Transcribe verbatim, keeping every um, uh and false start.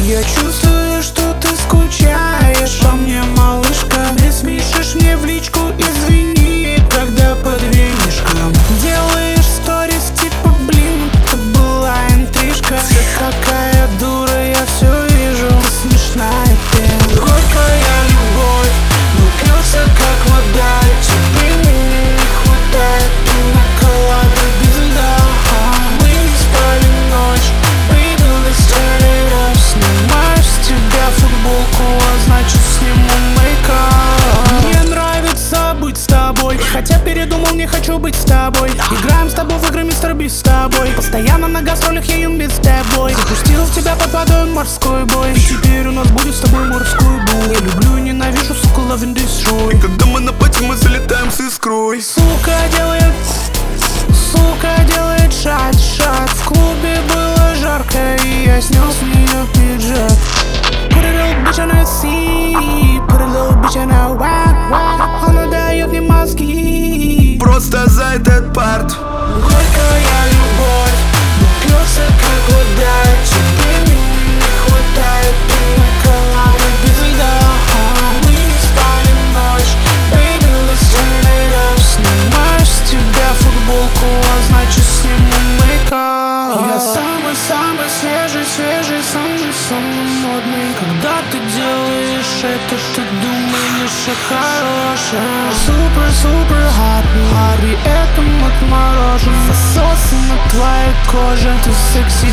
Я чувствую, что ты скучаешь по мне, малышка. Ты спишешь мне в личку, извини, когда под венишком делаешь сторис, типа блин, это была интрижка. Ты такая дура, я все вижу, ты смешная пена. Горькая любовь, напился как вода, тебе меня не хватает, ты наколада без льда. Мы не спали ночь, baby, let's turn it up. Снимаю с тебя футболку, а значит сниму мейкап. Мне нравится быть с тобой, хотя передумал, не хочу быть с тобой. Играем с тобой в игры, мистер Бист с тобой. Постоянно на гастролях я юм без тобой. Запустил в тебя под водой морской бой. И теперь у нас будет с тобой морской бой. Я люблю и ненавижу, сука, love and destroy. И когда мы на пати, мы залетаем с искрой. Сука делает, сука делает шат, шат. В клубе было жарко, и я снял с нее пиджак. Put a little bitch on a C, put a little bitch on a whack, whack. Она дает мне мозги Просто за этот парт. Горькая любовь, напился как вода, тебе меня не хватает, ты наколада без льда. Мы не спали ночь, baby, let's turn it up. Снимаю с тебя футболку, а значит сниму мейкап. Я самый-самый свежий, свежий, самый-самый модный. Когда ты делаешь это, ты думаешь о хорошем. Супер-супер hot, hot, при этом отморожен. Засосы на твоей коже, ты секси